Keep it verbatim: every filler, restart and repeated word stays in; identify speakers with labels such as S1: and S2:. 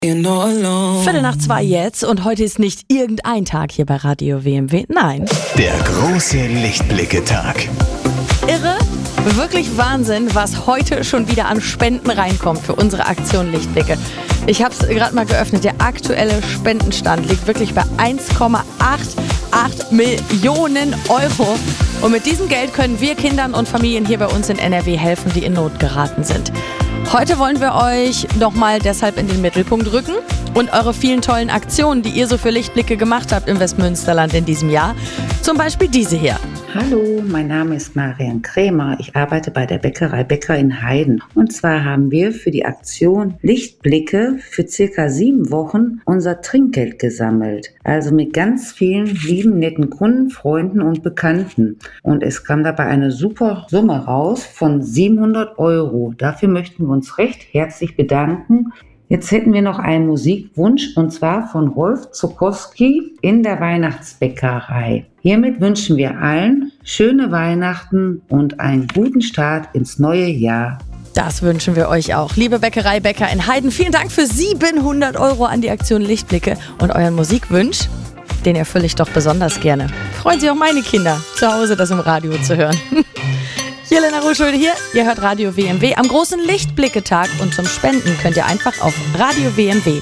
S1: Viertel nach zwei jetzt und heute ist nicht irgendein Tag hier bei Radio W M W, nein.
S2: Der große Lichtblicke-Tag.
S1: Irre, wirklich Wahnsinn, was heute schon wieder an Spenden reinkommt für unsere Aktion Lichtblicke. Ich habe es gerade mal geöffnet, der aktuelle Spendenstand liegt wirklich bei eins Komma achtundachtzig Millionen Euro. Und mit diesem Geld können wir Kindern und Familien hier bei uns in N R W helfen, die in Not geraten sind. Heute wollen wir euch nochmal deshalb in den Mittelpunkt rücken und eure vielen tollen Aktionen, die ihr so für Lichtblicke gemacht habt im Westmünsterland in diesem Jahr. Zum Beispiel diese hier.
S3: Hallo, mein Name ist Marian Krämer. Ich arbeite bei der Bäckerei Bäcker in Heiden. Und zwar haben wir für die Aktion Lichtblicke für circa sieben Wochen unser Trinkgeld gesammelt. Also mit ganz vielen lieben, netten Kunden, Freunden und Bekannten. Und es kam dabei eine super Summe raus von siebenhundert Euro. Dafür möchten wir uns recht herzlich bedanken. Jetzt hätten wir noch einen Musikwunsch und zwar von Rolf Zukowski in der Weihnachtsbäckerei. Hiermit wünschen wir allen schöne Weihnachten und einen guten Start ins neue Jahr.
S1: Das wünschen wir euch auch. Liebe Bäckerei Bäcker in Heiden, vielen Dank für siebenhundert Euro an die Aktion Lichtblicke und euren Musikwunsch. Den erfülle ich doch besonders gerne. Freuen sich auch meine Kinder, zu Hause das im Radio zu hören. Jelena Ruschulde hier, ihr hört Radio W M W am großen Lichtblicke-Tag und zum Spenden könnt ihr einfach auf radio w m w